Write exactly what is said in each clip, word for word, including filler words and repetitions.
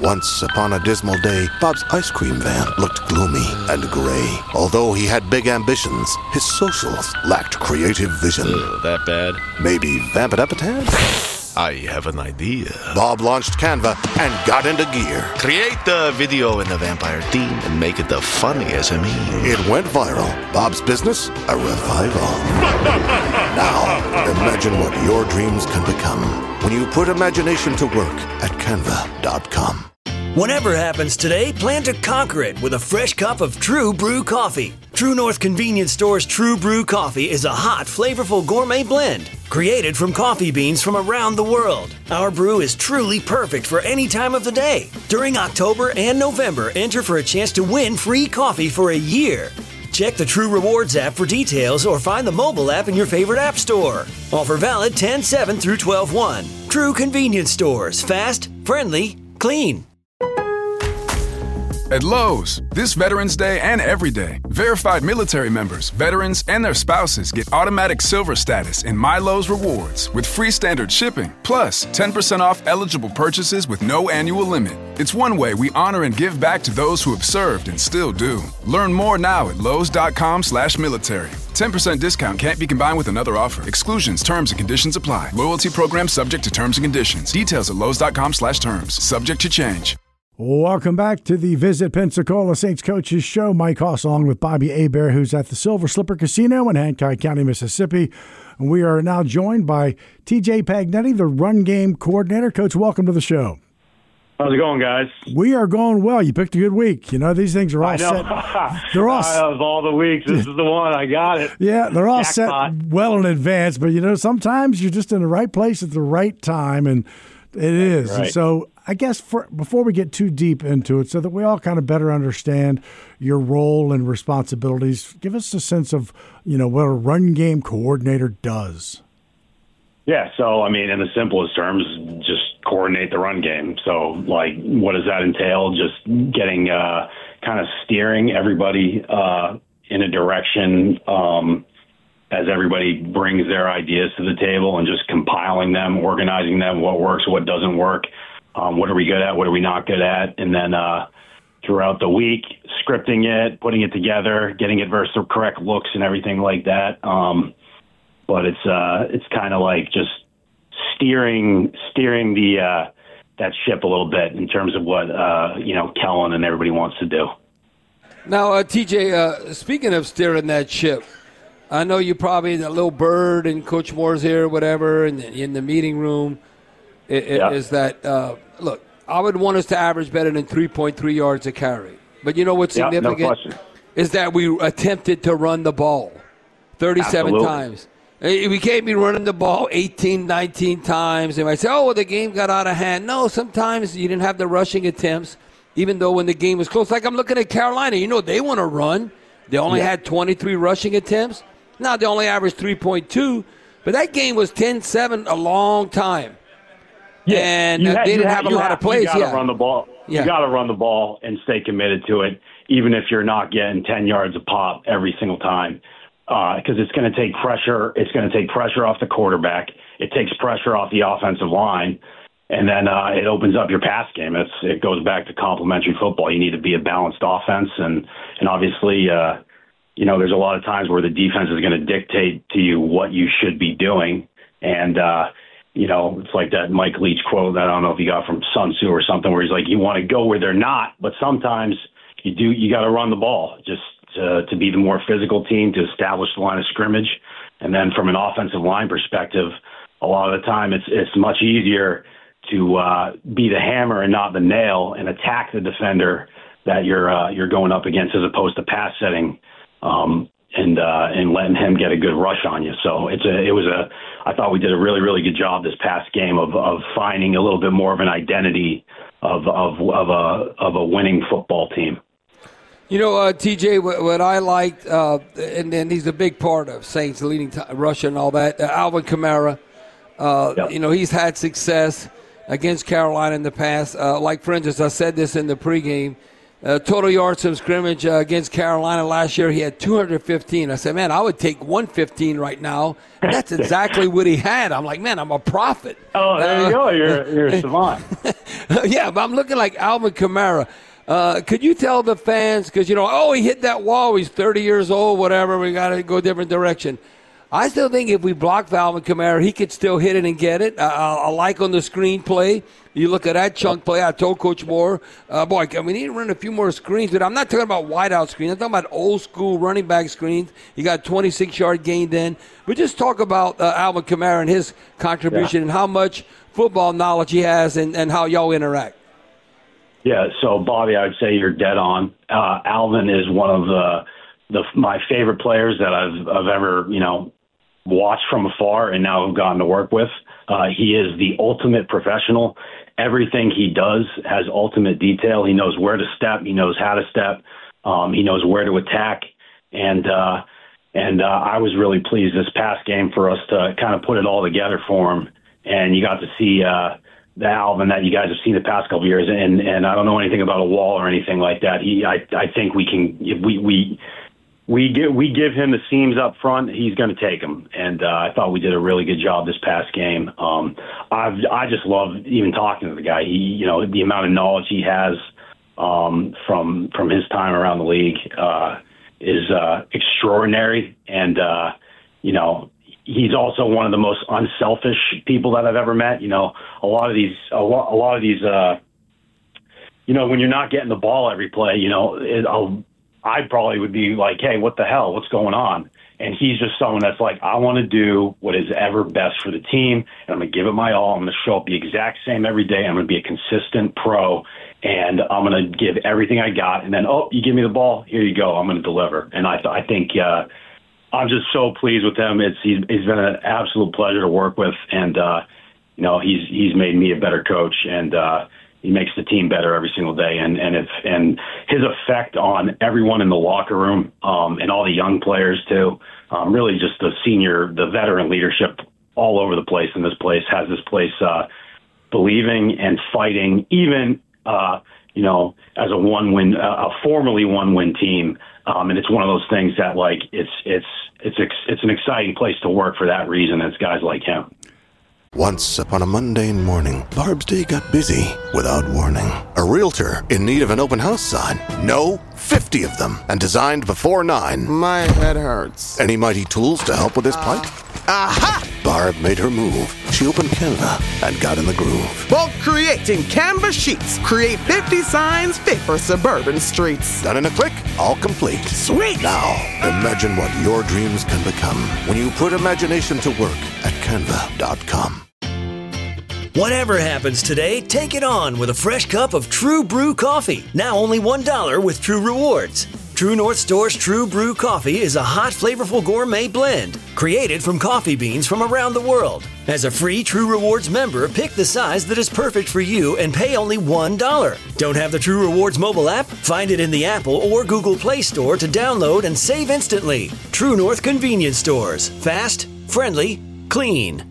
Once upon a dismal day, Bob's ice cream van looked gloomy and gray. Although he had big ambitions, his socials lacked creative vision. Uh, that bad? Maybe vamp it up a tad? I have an idea. Bob launched Canva and got into gear. Create the video in the vampire theme and make it the funniest of me. It went viral. Bob's business, a revival. Now, imagine what your dreams can become when you put imagination to work at canva dot com. Whatever happens today, plan to conquer it with a fresh cup of True Brew coffee. True North Convenience Store's True Brew coffee is a hot, flavorful gourmet blend created from coffee beans from around the world. Our brew is truly perfect for any time of the day. During October and November, enter for a chance to win free coffee for a year. Check the True Rewards app for details or find the mobile app in your favorite app store. Offer valid ten seven through twelve one. True Convenience Stores. Fast, friendly, clean. At Lowe's, this Veterans Day and every day, verified military members, veterans, and their spouses get automatic silver status in My Lowe's Rewards with free standard shipping, plus ten percent off eligible purchases with no annual limit. It's one way we honor and give back to those who have served and still do. Learn more now at lowes.com slash military. ten percent discount can't be combined with another offer. Exclusions, terms, and conditions apply. Loyalty program subject to terms and conditions. Details at lowes.com slash terms. Subject to change. Welcome back to the Visit Pensacola Saints Coaches Show. Mike Hoss along with Bobby Hebert, who's at the Silver Slipper Casino in Hancock County, Mississippi. And we are now joined by T J Pagnetti, the run game coordinator. Coach, welcome to the show. How's it going, guys? We are going well. You picked a good week. You know, these things are all I know. set. They're all Of all the weeks, this is the one. I got it. Yeah, they're all Jackpot. set well in advance. But, you know, sometimes you're just in the right place at the right time, and it is. Right. And so I guess for, before we get too deep into it, so that we all kind of better understand your role and responsibilities, give us a sense of, you know, what a run game coordinator does. Yeah, so, I mean, in the simplest terms, just coordinate the run game. So, like, what does that entail? Just getting, uh, kind of steering everybody uh, in a direction um, as everybody brings their ideas to the table and just compiling them, organizing them, what works, what doesn't work, um, what are we good at, what are we not good at, and then uh, throughout the week, scripting it, putting it together, getting it versus the correct looks and everything like that. Um But it's uh, it's kind of like just steering steering the uh, that ship a little bit in terms of what uh, you know Kellen and everybody wants to do. Now, uh, T J, uh, speaking of steering that ship, I know you probably the little bird and Coach Moore's here, whatever, in the, in the meeting room. It, it, Yeah. Is that uh, look? I would want us to average better than three point three yards a carry. But you know what's Yeah, no significant question. is that we attempted to run the ball thirty-seven Absolutely. times. We can't be running the ball eighteen, nineteen times. And I say, oh, well, the game got out of hand. No, sometimes you didn't have the rushing attempts, even though when the game was close. Like I'm looking at Carolina. You know, they want to run. They only Yeah. had twenty-three rushing attempts. Now they only averaged three point two. But that game was ten seven a long time. Yeah, And you uh, ha- they you didn't ha- have a you lot have- of plays. You got to Yeah. run the ball. Yeah. You got to run the ball and stay committed to it, even if you're not getting ten yards a pop every single time. Because uh, it's going to take pressure. It's going to take pressure off the quarterback. It takes pressure off the offensive line, and then uh, it opens up your pass game. It's it goes back to complementary football. You need to be a balanced offense, and and obviously, uh, you know, there's a lot of times where the defense is going to dictate to you what you should be doing, and uh, you know, it's like that Mike Leach quote that I don't know if you got from Sun Tzu or something, where he's like, you want to go where they're not, but sometimes you do. You got to run the ball just. To, to be the more physical team, to establish the line of scrimmage. And then from an offensive line perspective, a lot of the time it's it's much easier to uh, be the hammer and not the nail and attack the defender that you're uh, you're going up against, as opposed to pass setting um, and uh, and letting him get a good rush on you. So it's a it was a I thought we did a really, really good job this past game of, of finding a little bit more of an identity of of of a of a winning football team. You know, uh, T J, what, what I liked, uh, and, and he's a big part of Saints leading t- Russia and all that, uh, Alvin Kamara, uh, Yep. you know, he's had success against Carolina in the past. Uh, like, for instance, I said this in the pregame, uh, total yards from scrimmage uh, against Carolina last year. He had two hundred fifteen. I said, man, I would take one fifteen right now. And that's exactly what he had. I'm like, man, I'm a prophet. Oh, there uh, you go. You're, you're a savant. Yeah, but I'm looking like Alvin Kamara. Uh, could you tell the fans, because, you know, oh, he hit that wall, he's thirty years old, whatever, we got to go a different direction. I still think if we block Alvin Kamara, he could still hit it and get it. Uh, I like on the screen play. You look at that chunk play. I told Coach Moore, uh, boy, we need to run a few more screens. But I'm not talking about wideout screens. I'm talking about old-school running back screens. He got twenty-six-yard gain then. But just talk about uh, Alvin Kamara and his contribution yeah. and how much football knowledge he has and, and how y'all interact. Yeah, so, Bobby, I would say you're dead on. Uh, Alvin is one of the, the my favorite players that I've, I've ever, you know, watched from afar and now have gotten to work with. Uh, he is the ultimate professional. Everything he does has ultimate detail. He knows where to step. He knows how to step. Um, he knows where to attack. And uh, and uh, I was really pleased this past game for us to kind of put it all together for him. And you got to see uh, the Alvin that you guys have seen the past couple of years. And, and I don't know anything about a wall or anything like that. He, I, I think we can we we. We give, we give him the seams up front. He's going to take them, and uh, I thought we did a really good job this past game. Um, I've, I just love even talking to the guy. He, you know, the amount of knowledge he has um, from from his time around the league uh, is uh, extraordinary, and uh, you know, he's also one of the most unselfish people that I've ever met. You know, a lot of these, a lot, a lot of these, uh, you know, when you're not getting the ball every play, you know, it, I'll. I probably would be like, hey, what the hell? What's going on? And he's just someone that's like, I want to do what is ever best for the team, and I'm going to give it my all. I'm going to show up the exact same every day. I'm going to be a consistent pro, and I'm going to give everything I got. And then, oh, you give me the ball? Here you go. I'm going to deliver. And I, th- I think uh, I'm just so pleased with him. It's he's, he's been an absolute pleasure to work with, and uh, you know, he's he's made me a better coach, and uh, he makes the team better every single day, and and if and his effect on everyone in the locker room um, and all the young players too, um, really just the senior, the veteran leadership all over the place in this place has this place uh, believing and fighting, even uh, you know, as a one-win, uh, a formerly one-win team, um, and it's one of those things that like it's it's it's it's an exciting place to work for that reason. It's guys like him. Once upon a mundane morning, Barb's day got busy without warning. A realtor in need of an open house sign. No, fifty of them, and designed before nine. My head hurts. Any mighty tools to help with this plight? Aha! Barb made her move. She opened Canva and got in the groove. Bulk creating Canva sheets. Create fifty signs fit for suburban streets. Done in a click, all complete. Sweet! Now, imagine what your dreams can become when you put imagination to work at canva dot com. Whatever happens today, take it on with a fresh cup of True Brew coffee. Now only one dollar with True Rewards. True North Store's True Brew coffee is a hot, flavorful gourmet blend created from coffee beans from around the world. As a free True Rewards member, pick the size that is perfect for you and pay only one dollar. Don't have the True Rewards mobile app? Find it in the Apple or Google Play Store to download and save instantly. True North Convenience Stores. Fast, friendly, clean.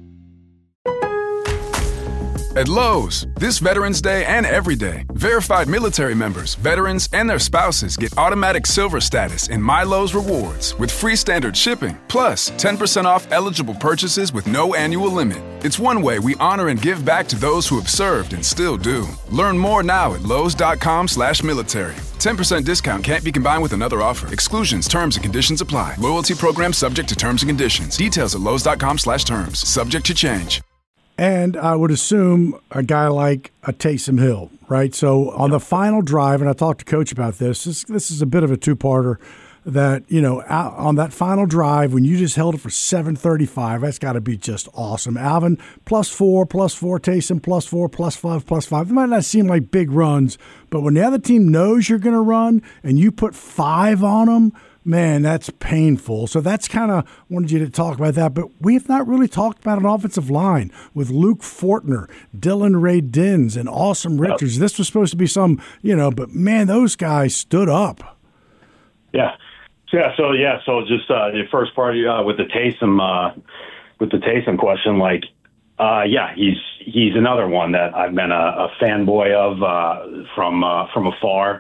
At Lowe's, this Veterans Day and every day, verified military members, veterans, and their spouses get automatic silver status in My Lowe's Rewards with free standard shipping, plus ten percent off eligible purchases with no annual limit. It's one way we honor and give back to those who have served and still do. Learn more now at lowes.com slash military. ten percent discount can't be combined with another offer. Exclusions, terms, and conditions apply. Loyalty program subject to terms and conditions. Details at lowes.com slash terms. Subject to change. And I would assume a guy like a Taysom Hill, right? So on the final drive, and I talked to Coach about this, this, this is a bit of a two-parter, that, you know, on that final drive, when you just held it for seven thirty-five, that's got to be just awesome. Alvin, plus four, plus four, Taysom, plus four, plus five, plus five. It might not seem like big runs, but when the other team knows you're going to run and you put five on them, man, that's painful. So that's kind of wanted you to talk about that. But we have not really talked about an offensive line with Luke Fortner, Dylan Ray Dins, and Awesome Richards. This was supposed to be some, you know, but man, those guys stood up. Yeah. Yeah. So, yeah. So just uh, the first part uh, with the Taysom, uh, with the Taysom question, like, uh, yeah, he's he's another one that I've been a, a fanboy of uh, from uh, from afar.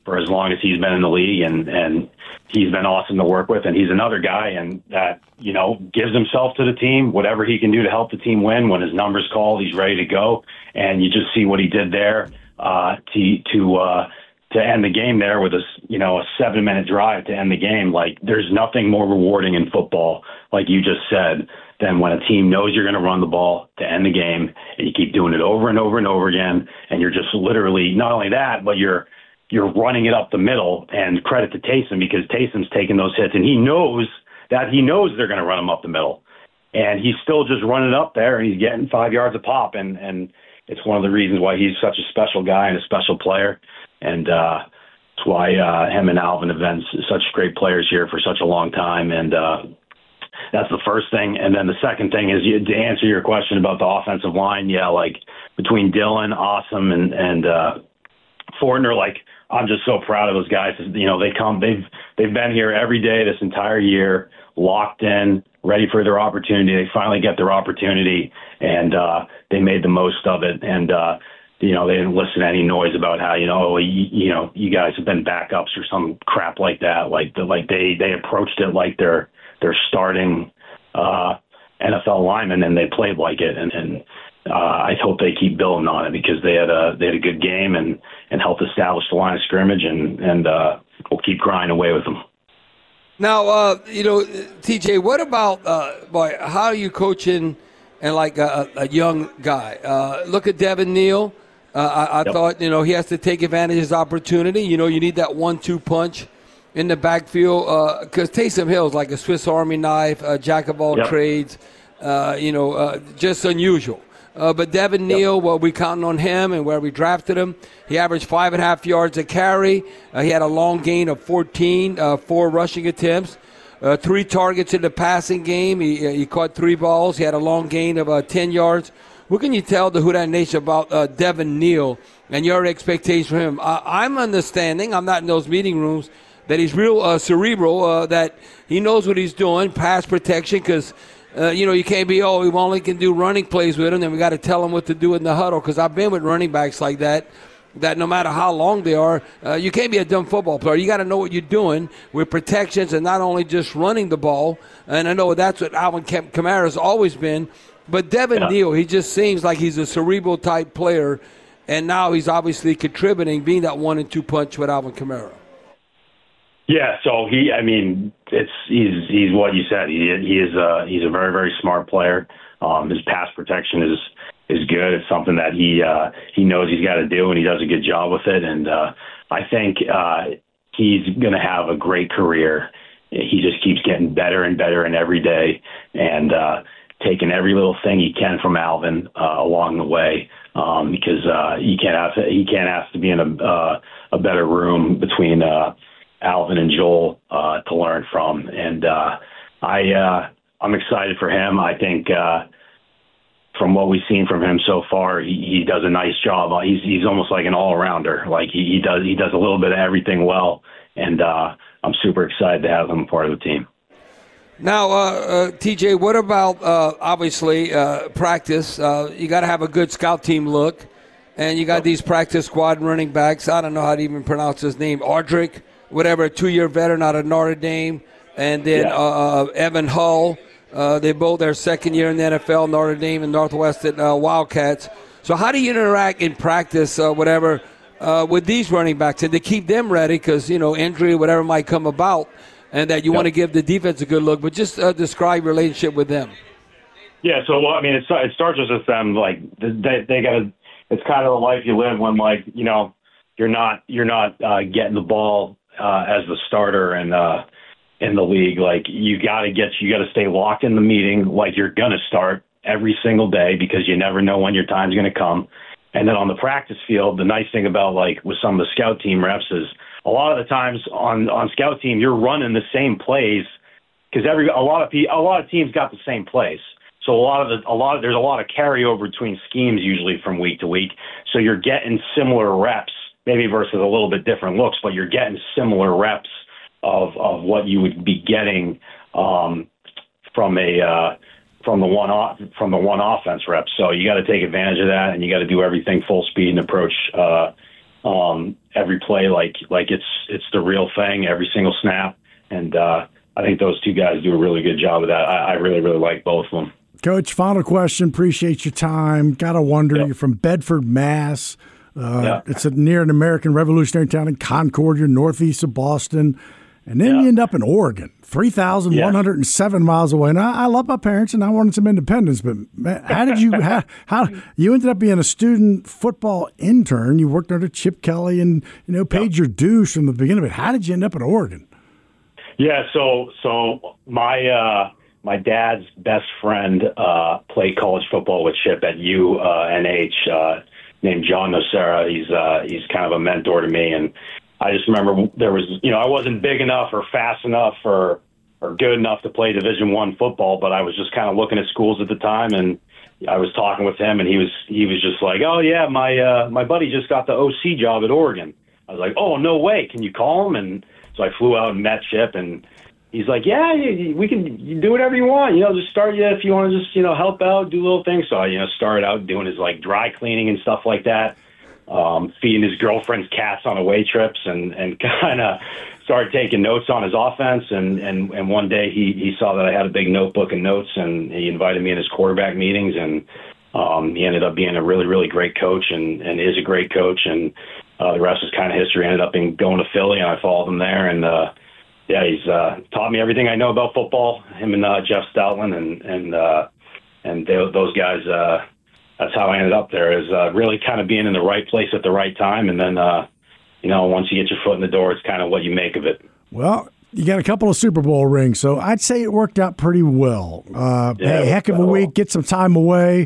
for as long as he's been in the league, and, and he's been awesome to work with. And he's another guy and that, you know, gives himself to the team, whatever he can do to help the team win. When his number's called, he's ready to go. And you just see what he did there uh, to to uh, to end the game there with a, you know, a seven minute drive to end the game. Like, there's nothing more rewarding in football, like you just said, than when a team knows you're going to run the ball to end the game, and you keep doing it over and over and over again, and you're just literally, not only that, but you're you're running it up the middle. And credit to Taysom, because Taysom's taking those hits, and he knows that he knows they're going to run him up the middle, and he's still just running up there, and he's getting five yards a pop, and and it's one of the reasons why he's such a special guy and a special player, and uh, that's why uh, him and Alvin have been such great players here for such a long time, and uh, that's the first thing. And then the second thing is, you, to answer your question about the offensive line, yeah, like between Dylan, Awesome, and and uh, Fortner, like, I'm just so proud of those guys. You know, they come, they've they've been here every day this entire year, locked in, ready for their opportunity. They finally get their opportunity, and uh, they made the most of it. And uh, you know, they didn't listen to any noise about how, you know, you, you know, you guys have been backups or some crap like that. Like the, like they they approached it like they're they're starting uh, N F L linemen, and they played like it. And, and uh, I hope they keep building on it, because they had a they had a good game and, and helped establish the line of scrimmage, and and uh, we'll keep grinding away with them. Now, uh, you know, T J, what about uh, boy? How are you coaching and like a, a young guy? Uh, look at Devin Neal. Uh, I, I yep. thought, you know, he has to take advantage of his opportunity. You know, you need that one two punch in the backfield, because uh, Taysom Hill is like a Swiss Army knife, a jack of all yep. trades, uh, you know, uh, just unusual. Uh, but Devin yep. Neal, well, we counting on him, and where we drafted him, he averaged five and a half yards a carry. Uh, he had a long gain of fourteen, uh, four rushing attempts, uh, three targets in the passing game. He, he caught three balls. He had a long gain of uh, ten yards. What can you tell the Who Dat Nation about uh, Devin Neal and your expectations for him? Uh, I'm understanding, I'm not in those meeting rooms, that he's real uh, cerebral, uh, that he knows what he's doing, pass protection, because, uh, you know, you can't be, oh, we only can do running plays with him, then we got to tell him what to do in the huddle, because I've been with running backs like that, that no matter how long they are, uh, you can't be a dumb football player. You got to know what you're doing with protections and not only just running the ball, and I know that's what Alvin Kamara's always been, but Devin yeah. Neal, he just seems like he's a cerebral-type player, and now he's obviously contributing, being that one and two punch with Alvin Kamara. Yeah, so he, I mean, it's he's he's what you said. He he is a he's a very very smart player. Um, his pass protection is is good. It's something that he uh, he knows he's got to do, and he does a good job with it. And uh, I think uh, he's going to have a great career. He just keeps getting better and better in every day, and uh, taking every little thing he can from Alvin uh, along the way. Um, because uh, he can't have to, he can't ask to be in a uh, a better room between Uh, Alvin and Joel uh, to learn from, and uh, I uh, I'm excited for him. I think uh, from what we've seen from him so far, he, he does a nice job. He's he's almost like an all-rounder. Like he, he does he does a little bit of everything well, and uh, I'm super excited to have him part of the team. Now, uh, uh, T J, what about uh, obviously uh, practice? Uh, you got to have a good scout team look, and you got these practice squad running backs. I don't know how to even pronounce his name, Ardrick. Whatever, a two-year veteran out of Notre Dame, and then yeah. uh, Evan Hull. Uh, they both their second year in the N F L, Notre Dame and Northwestern uh, Wildcats. So how do you interact in practice, uh, whatever, uh, with these running backs, and to keep them ready because, you know, injury, whatever might come about, and that you yep. want to give the defense a good look, but just uh, describe your relationship with them. Yeah, so, well, I mean, it, it starts with them, like, they, they got to – it's kind of the life you live when, like, you know, you're not, you're not uh, getting the ball – Uh, as the starter and uh, in the league. Like, you got to get, you got to stay locked in the meeting like you're going to start every single day, because you never know when your time's going to come. And then on the practice field, the nice thing about, like, with some of the scout team reps is a lot of the times on, on scout team, you're running the same plays, because every, a lot of pe- a lot of teams got the same plays. So a lot of the, a lot of, there's a lot of carryover between schemes usually from week to week. So you're getting similar reps, maybe versus a little bit different looks, but you're getting similar reps of of what you would be getting um, from a uh, from the one off, from the one offense reps. So you got to take advantage of that, and you got to do everything full speed and approach uh, um, every play like like it's it's the real thing, every single snap. And uh, I think those two guys do a really good job of that. I, I really, really like both of them. Coach, final question. Appreciate your time. Got to wonder, yep. You're from Bedford, Mass. Uh, yeah. It's a, near an American Revolutionary town in Concord. You're northeast of Boston. And then yeah. you end up in Oregon, three thousand one hundred seven yeah. miles away. And I, I love my parents, and I wanted some independence. But man, how did you how, how you ended up being a student football intern? You worked under Chip Kelly and you know paid yeah. your dues from the beginning. But how did you end up in Oregon? Yeah, so so my uh, my dad's best friend uh, played college football with Chip at U N H, uh, named John Nocera. He's uh, he's kind of a mentor to me, and I just remember there was, you know, I wasn't big enough or fast enough or or good enough to play Division One football, but I was just kind of looking at schools at the time, and I was talking with him, and he was he was just like, oh yeah, my uh, my buddy just got the O C job at Oregon. I was like, oh no way, can you call him? And so I flew out and met Chip, and he's like, yeah, we can you do whatever you want, you know, just start you if you want to just you know help out, do little things. So I you know started out doing his like dry cleaning and stuff like that. Um, feeding his girlfriend's cats on away trips, and, and kind of started taking notes on his offense. And, and, and one day he, he saw that I had a big notebook and notes, and he invited me in his quarterback meetings. And um, he ended up being a really, really great coach, and, and is a great coach. And uh, the rest is kind of history. I ended up in going to Philly, and I followed him there. And uh, yeah, he's uh, taught me everything I know about football. Him and uh, Jeff Stoutland, and and uh, and they, those guys. Uh, That's how I ended up there, is uh, really kind of being in the right place at the right time. And then, uh, you know, once you get your foot in the door, it's kind of what you make of it. Well, you got a couple of Super Bowl rings, so I'd say it worked out pretty well. Uh, yeah, hey, heck of a week, get some time away.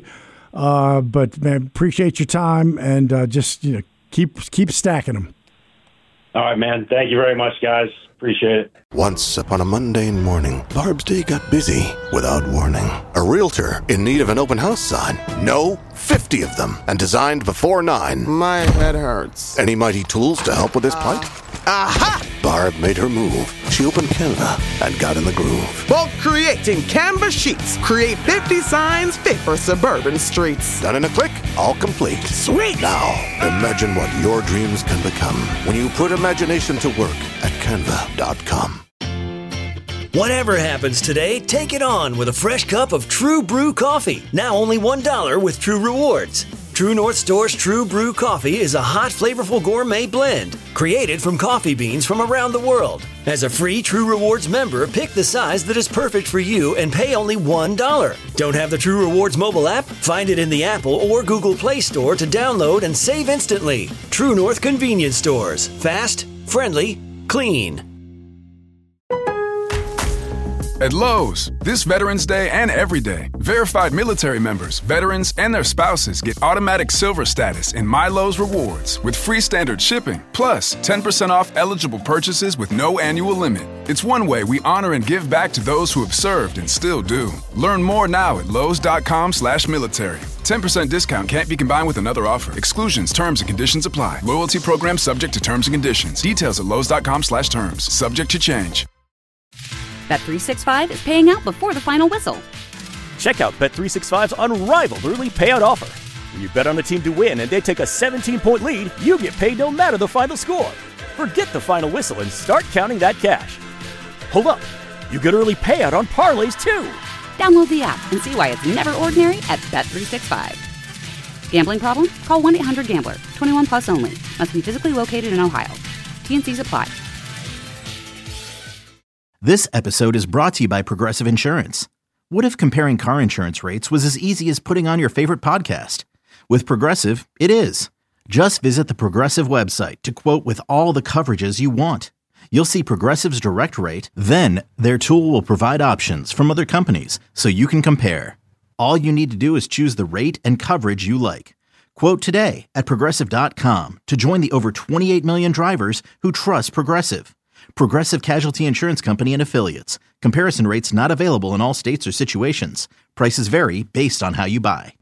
Uh, but, man, appreciate your time, and uh, just, you know, keep keep stacking them. All right, man. Thank you very much, guys. Appreciate it. Once upon a mundane morning, Barb's day got busy without warning. A realtor in need of an open house sign. No, fifty of them, and designed before nine. My head hurts. Any mighty tools to help with his plight? Aha! Barb made her move. She opened Canva and got in the groove. Bulk creating Canva sheets. Create fifty signs fit for suburban streets. Done in a click, all complete. Sweet! Now, imagine what your dreams can become when you put imagination to work at canva dot com. Whatever happens today, take it on with a fresh cup of True Brew coffee. Now only one dollar with True Rewards. True North Store's True Brew Coffee is a hot, flavorful gourmet blend created from coffee beans from around the world. As a free True Rewards member, pick the size that is perfect for you and pay only one dollar. Don't have the True Rewards mobile app? Find it in the Apple or Google Play Store to download and save instantly. True North Convenience Stores. Fast, friendly, clean. At Lowe's, this Veterans Day and every day, verified military members, veterans, and their spouses get automatic silver status in My Lowe's Rewards with free standard shipping, plus ten percent off eligible purchases with no annual limit. It's one way we honor and give back to those who have served and still do. Learn more now at lowes.com slash military. ten percent discount can't be combined with another offer. Exclusions, terms, and conditions apply. Loyalty program subject to terms and conditions. Details at lowes.com slash terms. Subject to change. Bet three sixty-five is paying out before the final whistle. Check out Bet three sixty-five's unrivaled early payout offer. When you bet on a team to win and they take a seventeen-point lead, you get paid no matter the final score. Forget the final whistle and start counting that cash. Hold up. You get early payout on parlays, too. Download the app and see why it's never ordinary at Bet three sixty-five. Gambling problem? Call one eight hundred gambler. twenty-one plus only. Must be physically located in Ohio. T and C's apply. This episode is brought to you by Progressive Insurance. What if comparing car insurance rates was as easy as putting on your favorite podcast? With Progressive, it is. Just visit the Progressive website to quote with all the coverages you want. You'll see Progressive's direct rate, then their tool will provide options from other companies so you can compare. All you need to do is choose the rate and coverage you like. Quote today at progressive dot com to join the over twenty-eight million drivers who trust Progressive. Progressive Casualty Insurance Company and Affiliates. Comparison rates not available in all states or situations. Prices vary based on how you buy.